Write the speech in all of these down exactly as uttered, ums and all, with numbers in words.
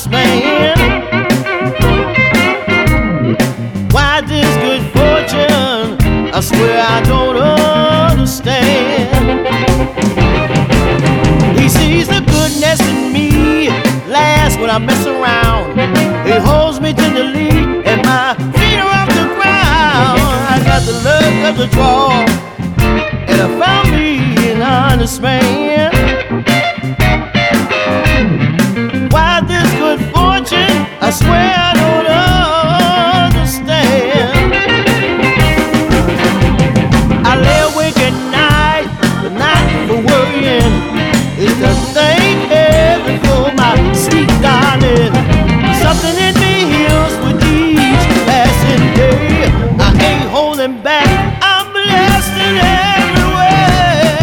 honest man. Why this good fortune? I swear I don't understand. He sees the goodness in me, laughs when I mess around. He holds me tenderly and my feet are off the ground. I got the luck of the draw, and I found me an honest man. Why this good fortune? I swear I don't understand. I lay awake at night, but not for worrying. It's the thank heaven for my sweet darling. Something in me heals with each passing day. I ain't holding back, I'm blessed in every way.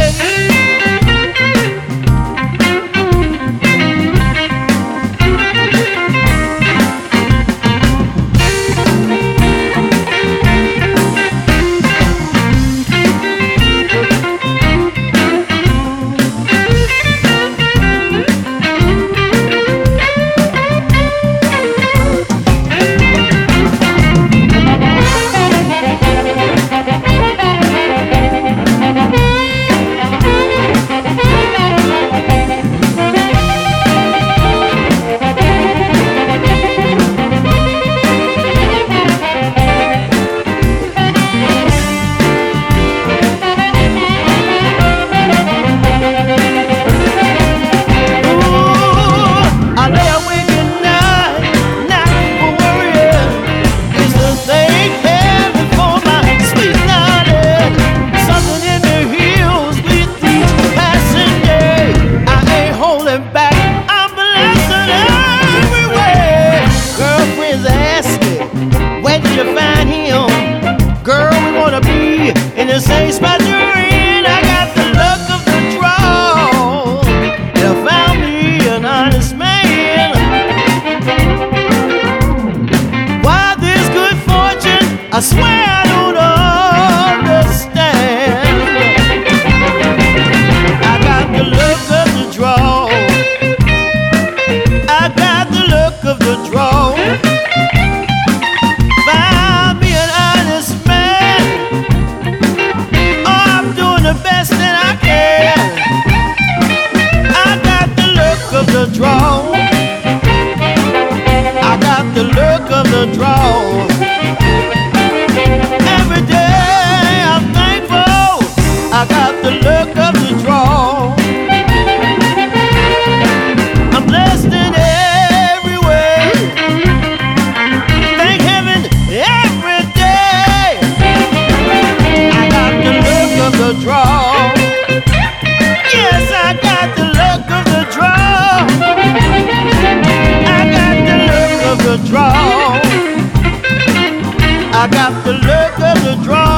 In the same spot you're in, I got the luck of the draw. You found me an honest man. Why this good fortune? I swear I don't understand. I got the luck of the draw. I got the luck of the draw. Found me an honest man. The best that I can. I got the look of the draw. I got the look of the draw. Every day I'm thankful. I got the look of the draw. I'm blessed in every way. Thank heaven every day. I got the look of the draw. Yes, I got the look of the draw. I got the look of the draw. I got the look of the draw.